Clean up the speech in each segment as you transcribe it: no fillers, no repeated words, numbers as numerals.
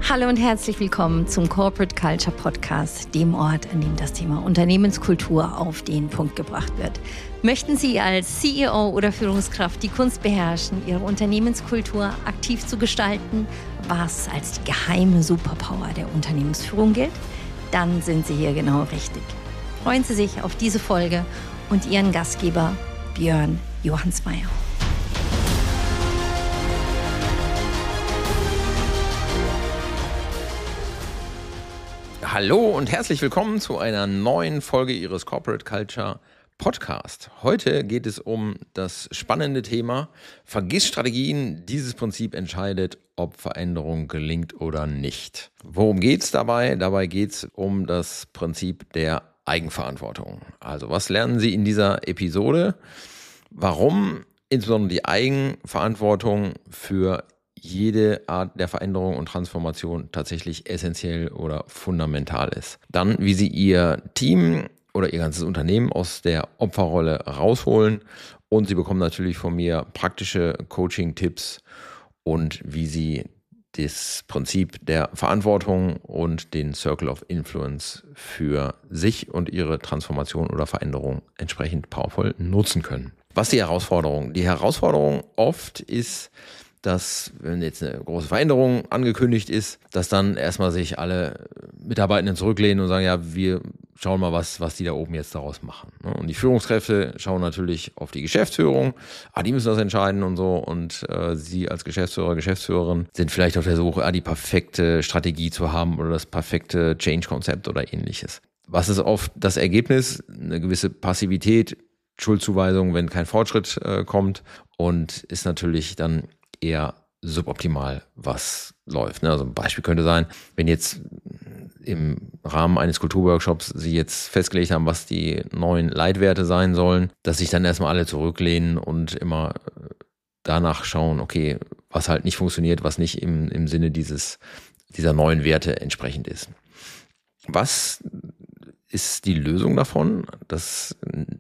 Hallo und herzlich willkommen zum Corporate Culture Podcast, dem Ort, an dem das Thema Unternehmenskultur auf den Punkt gebracht wird. Möchten Sie als CEO oder Führungskraft die Kunst beherrschen, Ihre Unternehmenskultur aktiv zu gestalten, was als die geheime Superpower der Unternehmensführung gilt? Dann sind Sie hier genau richtig. Freuen Sie sich auf diese Folge und Ihren Gastgeber Björn Johansmeier. Hallo und herzlich willkommen zu einer neuen Folge Ihres Corporate Culture Podcast. Heute geht es um das spannende Thema: Vergiss Strategien, dieses Prinzip entscheidet, ob Veränderung gelingt oder nicht. Worum geht es dabei? Dabei geht es um das Prinzip der Eigenverantwortung. Also was lernen Sie in dieser Episode? Warum insbesondere die Eigenverantwortung für jede Art der Veränderung und Transformation tatsächlich essentiell oder fundamental ist. Dann, wie Sie Ihr Team oder Ihr ganzes Unternehmen aus der Opferrolle rausholen, und Sie bekommen natürlich von mir praktische Coaching-Tipps und wie Sie das Prinzip der Verantwortung und den Circle of Influence für sich und Ihre Transformation oder Veränderung entsprechend powervoll nutzen können. Was ist die Herausforderung? Die Herausforderung oft ist, dass, wenn jetzt eine große Veränderung angekündigt ist, dass dann erstmal sich alle Mitarbeitenden zurücklehnen und sagen, ja, wir schauen mal, was die da oben jetzt daraus machen. Und die Führungskräfte schauen natürlich auf die Geschäftsführung, die müssen das entscheiden und so, und Sie als Geschäftsführer, Geschäftsführerin sind vielleicht auf der Suche, die perfekte Strategie zu haben oder das perfekte Change-Konzept oder ähnliches. Was ist oft das Ergebnis? Eine gewisse Passivität, Schuldzuweisung, wenn kein Fortschritt kommt, und ist natürlich dann eher suboptimal, was läuft. Also ein Beispiel könnte sein, wenn jetzt im Rahmen eines Kulturworkshops Sie jetzt festgelegt haben, was die neuen Leitwerte sein sollen, dass sich dann erstmal alle zurücklehnen und immer danach schauen, okay, was halt nicht funktioniert, was nicht im Sinne dieser neuen Werte entsprechend ist. Was ist die Lösung davon? Das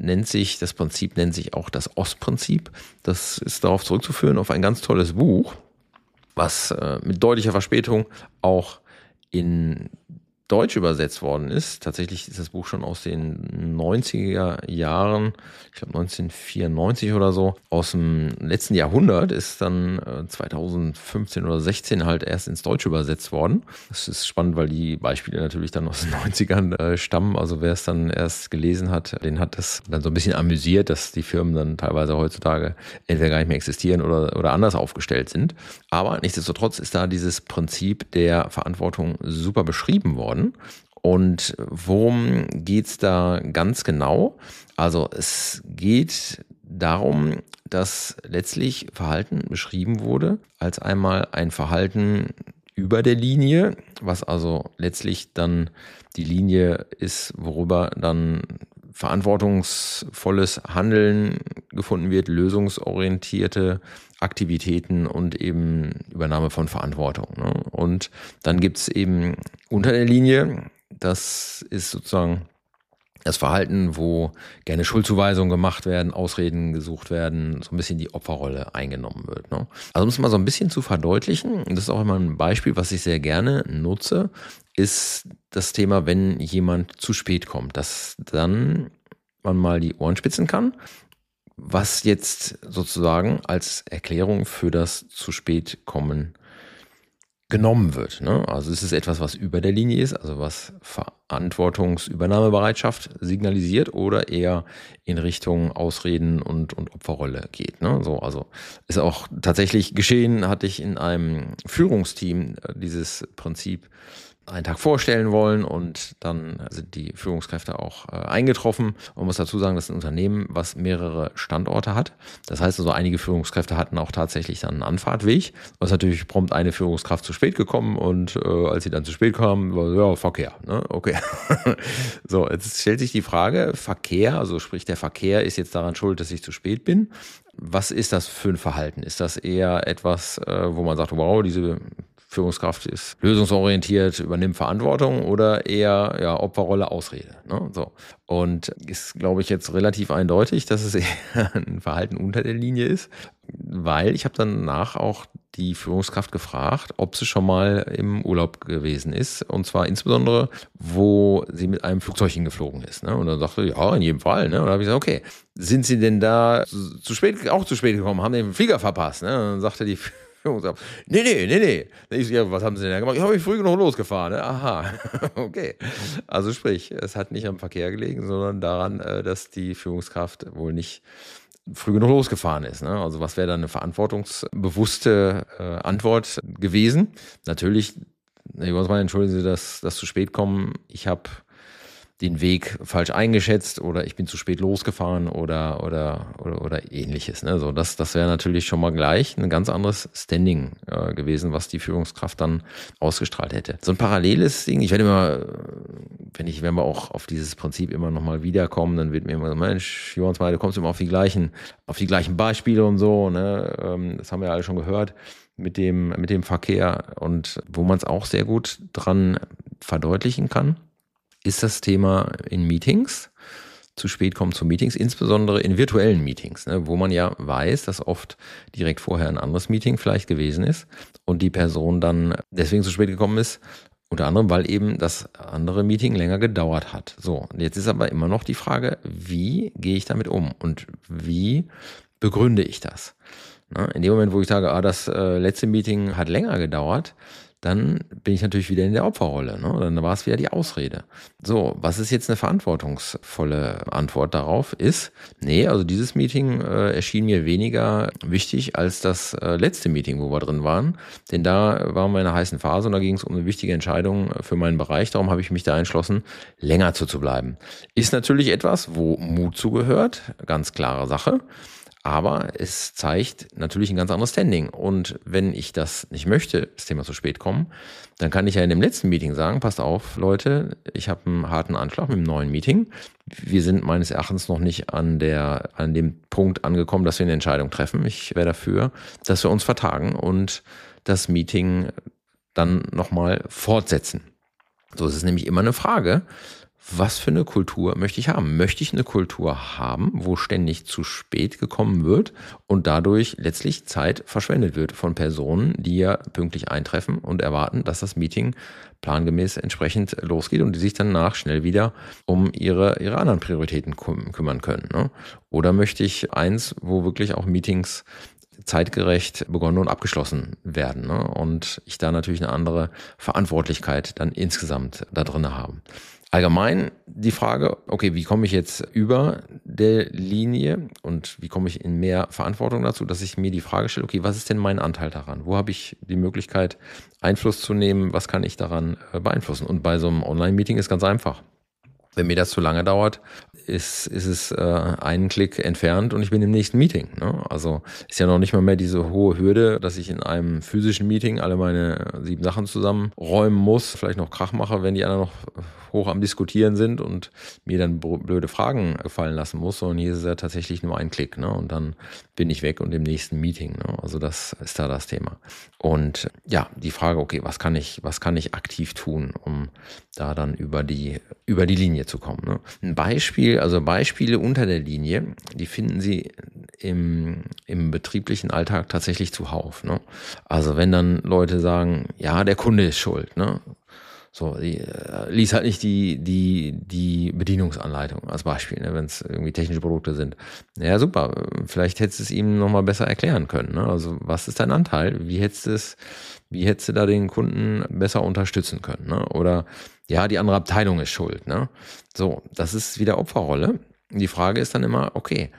Prinzip nennt sich auch das OST-Prinzip. Das ist darauf zurückzuführen, auf ein ganz tolles Buch, was mit deutlicher Verspätung auch in Deutsch übersetzt worden ist. Tatsächlich ist das Buch schon aus den 90er Jahren, ich glaube 1994 oder so, aus dem letzten Jahrhundert, ist dann 2015 oder 16 halt erst ins Deutsche übersetzt worden. Das ist spannend, weil die Beispiele natürlich dann aus den 90ern stammen. Also wer es dann erst gelesen hat, den hat das dann so ein bisschen amüsiert, dass die Firmen dann teilweise heutzutage entweder gar nicht mehr existieren oder anders aufgestellt sind. Aber nichtsdestotrotz ist da dieses Prinzip der Verantwortung super beschrieben worden. Und worum geht's da ganz genau? Also es geht darum, dass letztlich Verhalten beschrieben wurde als einmal ein Verhalten über der Linie, was also letztlich dann die Linie ist, worüber dann verantwortungsvolles Handeln gefunden wird, lösungsorientierte Aktivitäten und eben Übernahme von Verantwortung. Und dann gibt es eben unter der Linie, das ist sozusagen das Verhalten, wo gerne Schuldzuweisungen gemacht werden, Ausreden gesucht werden, so ein bisschen die Opferrolle eingenommen wird. Also um es mal so ein bisschen zu verdeutlichen, das ist auch immer ein Beispiel, was ich sehr gerne nutze, ist das Thema, wenn jemand zu spät kommt, dass dann man mal die Ohren spitzen kann, was jetzt sozusagen als Erklärung für das zu spät kommen genommen wird. Also es ist etwas, was über der Linie ist, also was Verantwortungsübernahmebereitschaft signalisiert oder eher in Richtung Ausreden und Opferrolle geht. Also ist auch tatsächlich geschehen, hatte ich in einem Führungsteam dieses Prinzip einen Tag vorstellen wollen, und dann sind die Führungskräfte auch eingetroffen. Man muss dazu sagen, das ist ein Unternehmen, was mehrere Standorte hat. Das heißt also, einige Führungskräfte hatten auch tatsächlich dann einen Anfahrtweg. Da ist natürlich prompt eine Führungskraft zu spät gekommen, und als sie dann zu spät kam, war ja Verkehr. Okay. So, jetzt stellt sich die Frage, Verkehr, also sprich der Verkehr ist jetzt daran schuld, dass ich zu spät bin. Was ist das für ein Verhalten? Ist das eher etwas, wo man sagt, wow, diese Führungskraft ist lösungsorientiert, übernimmt Verantwortung oder eher Opferrolle, Ausrede. Ne? So. Und ist, glaube ich, jetzt relativ eindeutig, dass es eher ein Verhalten unter der Linie ist, weil ich habe danach auch die Führungskraft gefragt, ob sie schon mal im Urlaub gewesen ist, und zwar insbesondere, wo sie mit einem Flugzeug hingeflogen ist. Ne? Und dann sagte sie, ja, in jedem Fall. Ne? Und dann habe ich gesagt, okay, sind Sie denn da zu spät gekommen, haben den Flieger verpasst? Ne? Und dann sagte die Führungskraft, nee. Ich so, ja, was haben Sie denn da gemacht? Ich habe mich früh genug losgefahren. Ne? Aha, okay. Also sprich, es hat nicht am Verkehr gelegen, sondern daran, dass die Führungskraft wohl nicht früh genug losgefahren ist. Ne? Also was wäre dann eine verantwortungsbewusste Antwort gewesen? Natürlich, ich muss mal entschuldigen Sie, dass das zu spät kommen. Ich habe den Weg falsch eingeschätzt oder ich bin zu spät losgefahren oder ähnliches. Ne? So, das wäre natürlich schon mal gleich ein ganz anderes Standing gewesen, was die Führungskraft dann ausgestrahlt hätte. So ein paralleles Ding, ich werde immer, wenn wir auch auf dieses Prinzip immer nochmal wiederkommen, dann wird mir immer so, Mensch, Johannes, du kommst immer auf die gleichen Beispiele und so. Ne? Das haben wir ja alle schon gehört mit dem Verkehr, und wo man es auch sehr gut dran verdeutlichen kann, ist das Thema in Meetings, zu spät kommen zu Meetings, insbesondere in virtuellen Meetings, ne, wo man ja weiß, dass oft direkt vorher ein anderes Meeting vielleicht gewesen ist und die Person dann deswegen zu spät gekommen ist, unter anderem, weil eben das andere Meeting länger gedauert hat. So, jetzt ist aber immer noch die Frage, wie gehe ich damit um und wie begründe ich das? Na, in dem Moment, wo ich sage, das letzte Meeting hat länger gedauert, dann bin ich natürlich wieder in der Opferrolle. Ne? Dann war es wieder die Ausrede. So, was ist jetzt eine verantwortungsvolle Antwort darauf? Also dieses Meeting erschien mir weniger wichtig als das letzte Meeting, wo wir drin waren. Denn da waren wir in einer heißen Phase und da ging es um eine wichtige Entscheidung für meinen Bereich. Darum habe ich mich da entschlossen, länger zu bleiben. Ist natürlich etwas, wo Mut zugehört, ganz klare Sache. Aber es zeigt natürlich ein ganz anderes Standing. Und wenn ich das nicht möchte, das Thema zu spät kommen, dann kann ich ja in dem letzten Meeting sagen, passt auf, Leute, ich habe einen harten Anschlag mit dem neuen Meeting. Wir sind meines Erachtens noch nicht an dem Punkt angekommen, dass wir eine Entscheidung treffen. Ich wäre dafür, dass wir uns vertagen und das Meeting dann nochmal fortsetzen. So ist es nämlich immer eine Frage, was für eine Kultur möchte ich haben? Möchte ich eine Kultur haben, wo ständig zu spät gekommen wird und dadurch letztlich Zeit verschwendet wird von Personen, die ja pünktlich eintreffen und erwarten, dass das Meeting plangemäß entsprechend losgeht und die sich danach schnell wieder um ihre anderen Prioritäten kümmern können? Ne? Oder möchte ich eins, wo wirklich auch Meetings zeitgerecht begonnen und abgeschlossen werden, ne? Und ich da natürlich eine andere Verantwortlichkeit dann insgesamt da drin habe. Allgemein die Frage, okay, wie komme ich jetzt über der Linie und wie komme ich in mehr Verantwortung dazu, dass ich mir die Frage stelle, okay, was ist denn mein Anteil daran? Wo habe ich die Möglichkeit, Einfluss zu nehmen? Was kann ich daran beeinflussen? Und bei so einem Online-Meeting ist ganz einfach. Wenn mir das zu lange dauert, ist es einen Klick entfernt und ich bin im nächsten Meeting. Ne? Also ist ja noch nicht mal mehr diese hohe Hürde, dass ich in einem physischen Meeting alle meine 7 Sachen zusammenräumen muss, vielleicht noch Krach mache, wenn die anderen noch hoch am Diskutieren sind und mir dann blöde Fragen gefallen lassen muss, sondern hier ist es ja tatsächlich nur ein Klick, ne? Und dann bin ich weg und im nächsten Meeting. Ne? Also das ist da das Thema. Und ja, die Frage, okay, was kann ich aktiv tun, um da dann über die Linie zu kommen? Ne? Beispiele unter der Linie, die finden Sie im betrieblichen Alltag tatsächlich zuhauf. Ne? Also wenn dann Leute sagen, ja, der Kunde ist schuld, ne? So, lies halt nicht die Bedienungsanleitung als Beispiel, ne, wenn es irgendwie technische Produkte sind. Ja, super. Vielleicht hättest du es ihm nochmal besser erklären können. Ne? Also, was ist dein Anteil? Wie hättest du da den Kunden besser unterstützen können? Ne? Oder, ja, die andere Abteilung ist schuld. Ne? So, das ist wieder Opferrolle. Die Frage ist dann immer, okay,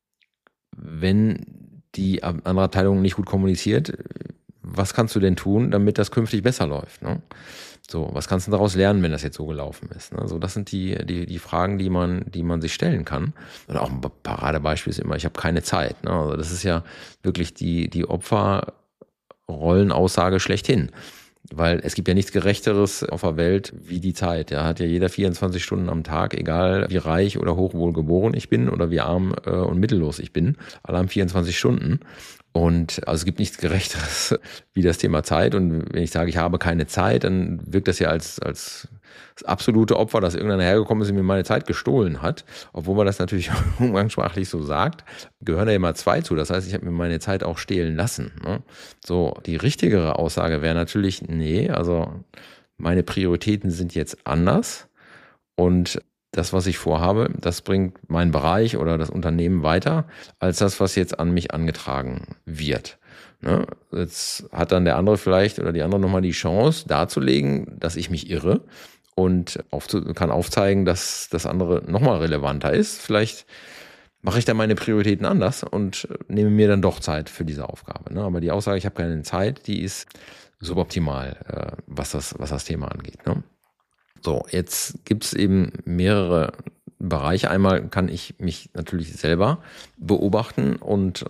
wenn die andere Abteilung nicht gut kommuniziert, was kannst du denn tun, damit das künftig besser läuft? Ne? So, was kannst du daraus lernen, wenn das jetzt so gelaufen ist? Ne? So, das sind die Fragen, die man sich stellen kann. Und auch ein Paradebeispiel ist immer, ich habe keine Zeit. Ne? Also das ist ja wirklich die Opferrollenaussage schlechthin. Weil es gibt ja nichts Gerechteres auf der Welt wie die Zeit. Ja, hat ja jeder 24 Stunden am Tag, egal wie reich oder hochwohl geboren ich bin oder wie arm und mittellos ich bin. Alle haben 24 Stunden. Und also es gibt nichts Gerechteres wie das Thema Zeit. Und wenn ich sage, ich habe keine Zeit, dann wirkt das ja als das absolute Opfer, dass irgendeiner hergekommen ist und mir meine Zeit gestohlen hat. Obwohl man das natürlich umgangssprachlich so sagt, gehören da immer zwei zu. Das heißt, ich habe mir meine Zeit auch stehlen lassen. Ne? So, die richtigere Aussage wäre natürlich, nee, also meine Prioritäten sind jetzt anders. Und das, was ich vorhabe, das bringt meinen Bereich oder das Unternehmen weiter, als das, was jetzt an mich angetragen wird. Ne? Jetzt hat dann der andere vielleicht oder die andere nochmal die Chance darzulegen, dass ich mich irre und kann aufzeigen, dass das andere nochmal relevanter ist. Vielleicht mache ich dann meine Prioritäten anders und nehme mir dann doch Zeit für diese Aufgabe. Ne? Aber die Aussage, ich habe keine Zeit, die ist suboptimal, was das Thema angeht. Ne? So, jetzt gibt es eben mehrere Bereiche. Einmal kann ich mich natürlich selber beobachten und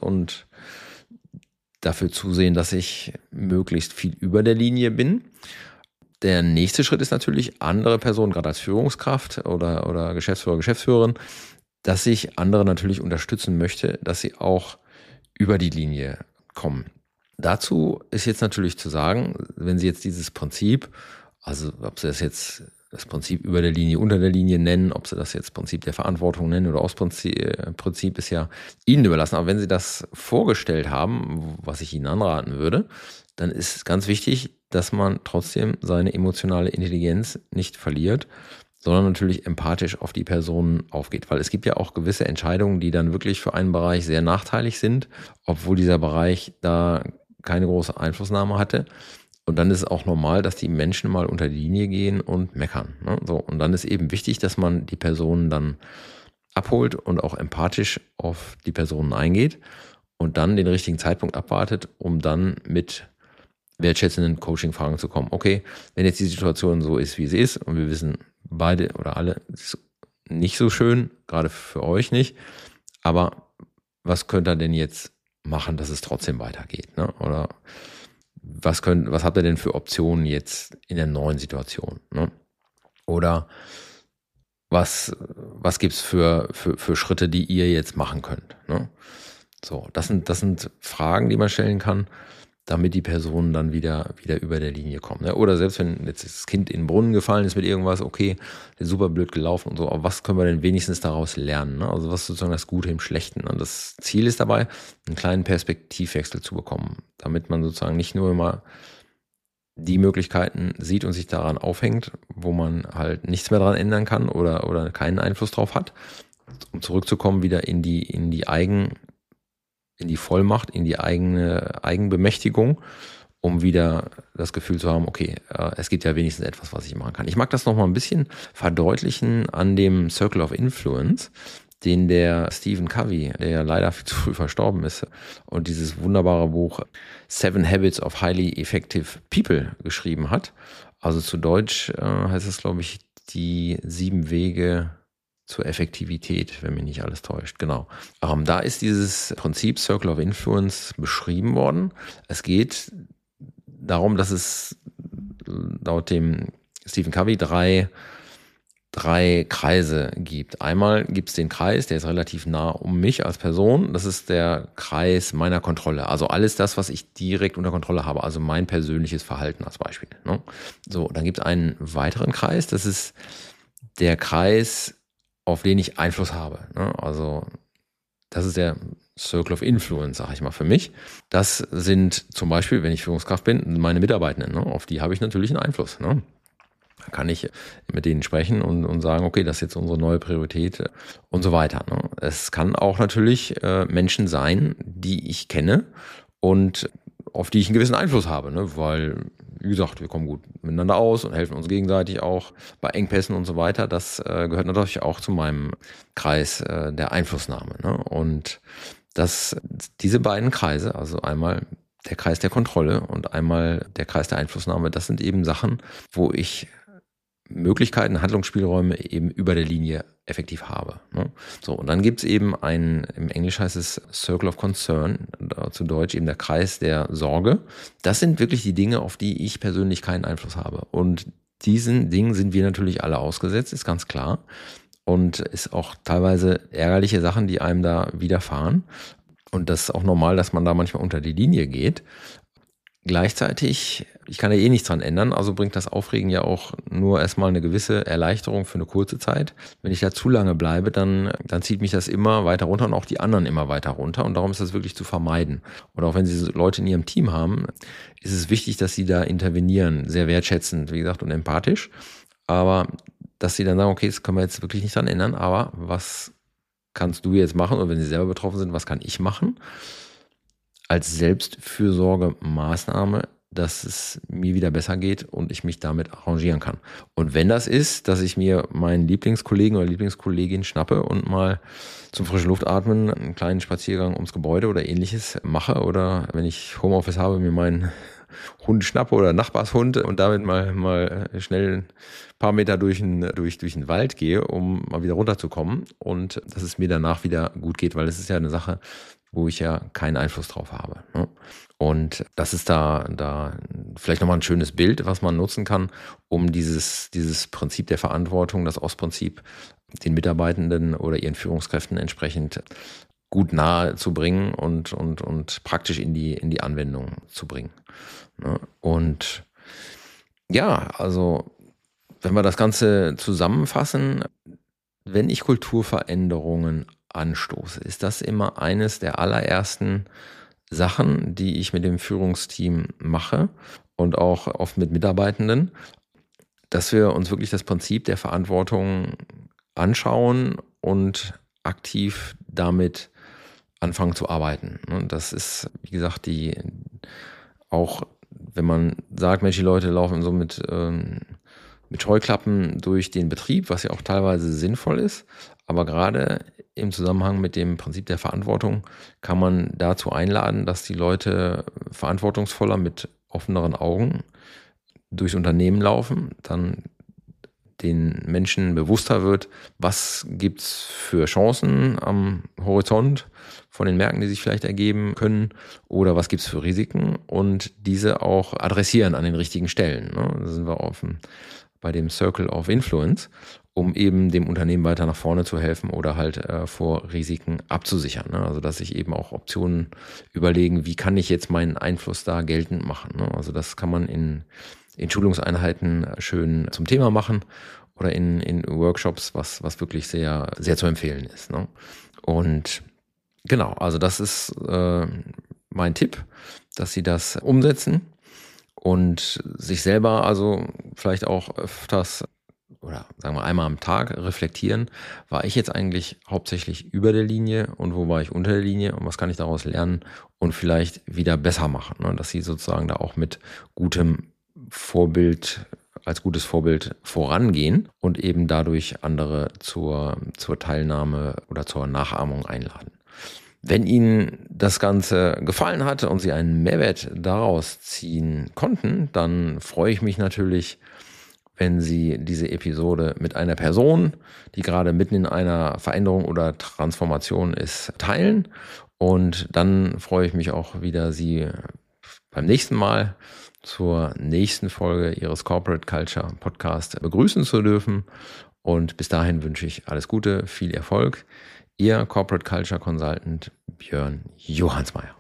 dafür zusehen, dass ich möglichst viel über der Linie bin. Der nächste Schritt ist natürlich, andere Personen, gerade als Führungskraft oder Geschäftsführer, Geschäftsführerin, dass ich andere natürlich unterstützen möchte, dass sie auch über die Linie kommen. Dazu ist jetzt natürlich zu sagen, wenn Sie jetzt dieses Prinzip, also ob Sie das Prinzip über der Linie, unter der Linie nennen, ob Sie das jetzt Prinzip der Verantwortung nennen oder Ausprinzip ist ja Ihnen überlassen. Aber wenn Sie das vorgestellt haben, was ich Ihnen anraten würde, dann ist ganz wichtig, dass man trotzdem seine emotionale Intelligenz nicht verliert, sondern natürlich empathisch auf die Personen aufgeht. Weil es gibt ja auch gewisse Entscheidungen, die dann wirklich für einen Bereich sehr nachteilig sind, obwohl dieser Bereich da keine große Einflussnahme hatte. Und dann ist es auch normal, dass die Menschen mal unter die Linie gehen und meckern. Ne? So, und dann ist eben wichtig, dass man die Personen dann abholt und auch empathisch auf die Personen eingeht und dann den richtigen Zeitpunkt abwartet, um dann mit wertschätzenden Coaching-Fragen zu kommen. Okay, wenn jetzt die Situation so ist, wie sie ist, und wir wissen beide oder alle, es ist nicht so schön, gerade für euch nicht, aber was könnt ihr denn jetzt machen, dass es trotzdem weitergeht? Ne? Oder was habt ihr denn für Optionen jetzt in der neuen Situation? Ne? Oder was gibt's für Schritte, die ihr jetzt machen könnt? Ne? So, das sind Fragen, die man stellen kann, damit die Personen dann wieder über der Linie kommen. Ne? Oder selbst wenn jetzt das Kind in den Brunnen gefallen ist mit irgendwas, okay, der ist super blöd gelaufen und so, aber was können wir denn wenigstens daraus lernen? Ne? Also was ist sozusagen das Gute im Schlechten? Und das Ziel ist dabei, einen kleinen Perspektivwechsel zu bekommen, damit man sozusagen nicht nur immer die Möglichkeiten sieht und sich daran aufhängt, wo man halt nichts mehr daran ändern kann oder keinen Einfluss drauf hat, um zurückzukommen wieder in die Vollmacht, in die eigene Eigenbemächtigung, um wieder das Gefühl zu haben, okay, es gibt ja wenigstens etwas, was ich machen kann. Ich mag das nochmal ein bisschen verdeutlichen an dem Circle of Influence, den der Stephen Covey, der ja leider viel zu früh verstorben ist, und dieses wunderbare Buch 7 Habits of Highly Effective People geschrieben hat. Also zu Deutsch heißt es, glaube ich, die 7 Wege zur Effektivität, wenn mich nicht alles täuscht. Genau. Da ist dieses Prinzip Circle of Influence beschrieben worden. Es geht darum, dass es laut dem Stephen Covey drei Kreise gibt. Einmal gibt es den Kreis, der ist relativ nah um mich als Person. Das ist der Kreis meiner Kontrolle. Also alles das, was ich direkt unter Kontrolle habe. Also mein persönliches Verhalten als Beispiel. Ne? So, dann gibt es einen weiteren Kreis. Das ist der Kreis, auf den ich Einfluss habe. Ne? Also das ist der Circle of Influence, sage ich mal, für mich. Das sind zum Beispiel, wenn ich Führungskraft bin, meine Mitarbeitenden. Ne? Auf die habe ich natürlich einen Einfluss. Ne? Da kann ich mit denen sprechen und sagen, okay, das ist jetzt unsere neue Priorität und so weiter. Ne? Es kann auch natürlich Menschen sein, die ich kenne und auf die ich einen gewissen Einfluss habe, ne? Weil, wie gesagt, wir kommen gut miteinander aus und helfen uns gegenseitig auch bei Engpässen und so weiter. Das gehört natürlich auch zu meinem Kreis der Einflussnahme. Ne? Und diese beiden Kreise, also einmal der Kreis der Kontrolle und einmal der Kreis der Einflussnahme, das sind eben Sachen, wo ich Möglichkeiten, Handlungsspielräume eben über der Linie effektiv habe. Ne? So, und dann gibt es eben im Englisch heißt es Circle of Concern, zu Deutsch eben der Kreis der Sorge. Das sind wirklich die Dinge, auf die ich persönlich keinen Einfluss habe. Und diesen Dingen sind wir natürlich alle ausgesetzt, ist ganz klar. Und ist auch teilweise ärgerliche Sachen, die einem da widerfahren. Und das ist auch normal, dass man da manchmal unter die Linie geht. Gleichzeitig, ich kann ja eh nichts dran ändern, also bringt das Aufregen ja auch nur erstmal eine gewisse Erleichterung für eine kurze Zeit. Wenn ich da zu lange bleibe, dann zieht mich das immer weiter runter und auch die anderen immer weiter runter. Und darum ist das wirklich zu vermeiden. Und auch wenn Sie Leute in Ihrem Team haben, ist es wichtig, dass Sie da intervenieren, sehr wertschätzend, wie gesagt, und empathisch. Aber dass Sie dann sagen, okay, das können wir jetzt wirklich nicht dran ändern, aber was kannst du jetzt machen? Oder wenn Sie selber betroffen sind, was kann ich machen? Als Selbstfürsorgemaßnahme, dass es mir wieder besser geht und ich mich damit arrangieren kann. Und wenn das ist, dass ich mir meinen Lieblingskollegen oder Lieblingskollegin schnappe und mal zum frischen Luftatmen einen kleinen Spaziergang ums Gebäude oder ähnliches mache, oder wenn ich Homeoffice habe, mir meinen Hund schnappe oder Nachbarshund und damit mal schnell ein paar Meter durch den Wald gehe, um mal wieder runterzukommen und dass es mir danach wieder gut geht, weil es ist ja eine Sache, wo ich ja keinen Einfluss drauf habe. Ne? Und das ist da vielleicht nochmal ein schönes Bild, was man nutzen kann, um dieses Prinzip der Verantwortung, das OSS-Prinzip, den Mitarbeitenden oder ihren Führungskräften entsprechend gut nahe zu bringen und praktisch in die Anwendung zu bringen. Ne? Und ja, also wenn wir das Ganze zusammenfassen, wenn ich Kulturveränderungen anstoße, ist das immer eines der allerersten Sachen, die ich mit dem Führungsteam mache und auch oft mit Mitarbeitenden, dass wir uns wirklich das Prinzip der Verantwortung anschauen und aktiv damit anfangen zu arbeiten. Und das ist, wie gesagt, auch wenn man sagt, Mensch, die Leute laufen so mit Scheuklappen durch den Betrieb, was ja auch teilweise sinnvoll ist, aber gerade im Zusammenhang mit dem Prinzip der Verantwortung kann man dazu einladen, dass die Leute verantwortungsvoller mit offeneren Augen durchs Unternehmen laufen, dann den Menschen bewusster wird, was gibt's für Chancen am Horizont von den Märkten, die sich vielleicht ergeben können, oder was gibt's für Risiken und diese auch adressieren an den richtigen Stellen. Da sind wir bei dem Circle of Influence, um eben dem Unternehmen weiter nach vorne zu helfen oder halt vor Risiken abzusichern. Also dass sich eben auch Optionen überlegen, wie kann ich jetzt meinen Einfluss da geltend machen. Also das kann man in Schulungseinheiten schön zum Thema machen oder in Workshops, was wirklich sehr, sehr zu empfehlen ist. Und genau, also das ist mein Tipp, dass Sie das umsetzen und sich selber also vielleicht auch öfters oder sagen wir einmal am Tag reflektieren, war ich jetzt eigentlich hauptsächlich über der Linie und wo war ich unter der Linie und was kann ich daraus lernen und vielleicht wieder besser machen, dass Sie sozusagen da auch mit als gutes Vorbild vorangehen und eben dadurch andere zur Teilnahme oder zur Nachahmung einladen. Wenn Ihnen das Ganze gefallen hat und Sie einen Mehrwert daraus ziehen konnten, dann freue ich mich natürlich, wenn Sie diese Episode mit einer Person, die gerade mitten in einer Veränderung oder Transformation ist, teilen. Und dann freue ich mich auch wieder, Sie beim nächsten Mal zur nächsten Folge Ihres Corporate Culture Podcast begrüßen zu dürfen. Und bis dahin wünsche ich alles Gute, viel Erfolg. Ihr Corporate Culture Consultant Björn Johansmeier.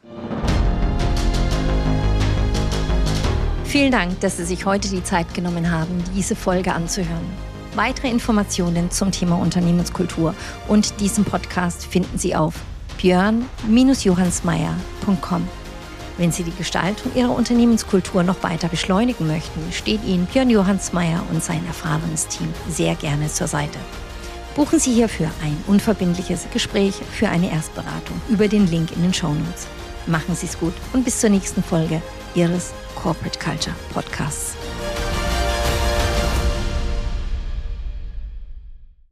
Vielen Dank, dass Sie sich heute die Zeit genommen haben, diese Folge anzuhören. Weitere Informationen zum Thema Unternehmenskultur und diesem Podcast finden Sie auf björn-johansmeier.com. Wenn Sie die Gestaltung Ihrer Unternehmenskultur noch weiter beschleunigen möchten, steht Ihnen Björn Johansmeier und sein erfahrenes Team sehr gerne zur Seite. Buchen Sie hierfür ein unverbindliches Gespräch für eine Erstberatung über den Link in den Shownotes. Machen Sie es gut und bis zur nächsten Folge Ihres Corporate Culture Podcasts.